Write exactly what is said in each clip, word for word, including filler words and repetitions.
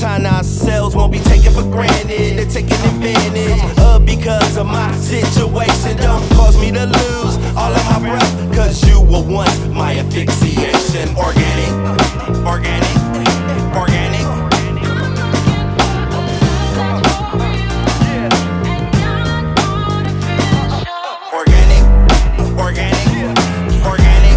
time ourselves won't be taken for granted. They're taking advantage of because of my situation. Don't cause me to lose all of my breath, cause you were once my asphyxiation. Organic, organic, organic. Organic, organic, organic.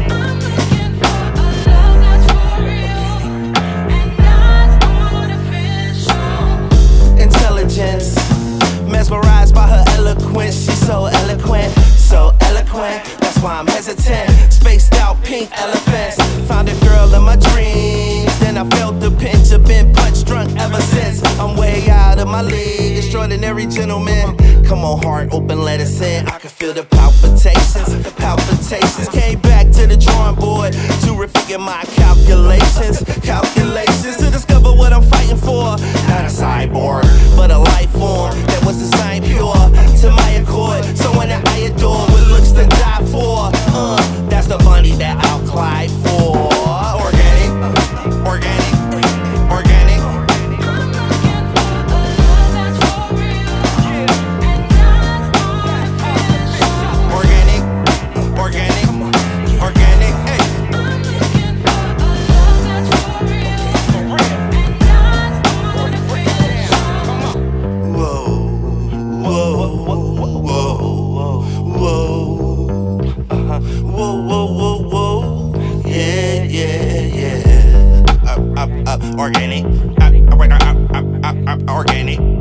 Intelligence, mesmerized by her eloquence. She's so eloquent, so eloquent. That's why I'm hesitant. Spaced out pink elephants. Found a girl in my dreams, then I felt the pinch. I've been punch drunk ever since. I'm way out of my league. Extraordinary gentleman. Come on, heart open, let us in. I can feel the palpitations, the palpitations. Came back to the drawing board to refigure my calculations, calculations to discover what I'm fighting for. Not a cyborg, but a life form that was designed pure to my accord. Someone that I adore with looks to die for. Uh, that's the bunny that I'll cry for. Organic, organic, organic. Organic, organic, organic. Hey. Whoa, whoa, whoa, whoa, whoa, uh-huh. Whoa, whoa, whoa, whoa, yeah, yeah, yeah. Up, up, up, organic, up, up, up, up, up, up, organic.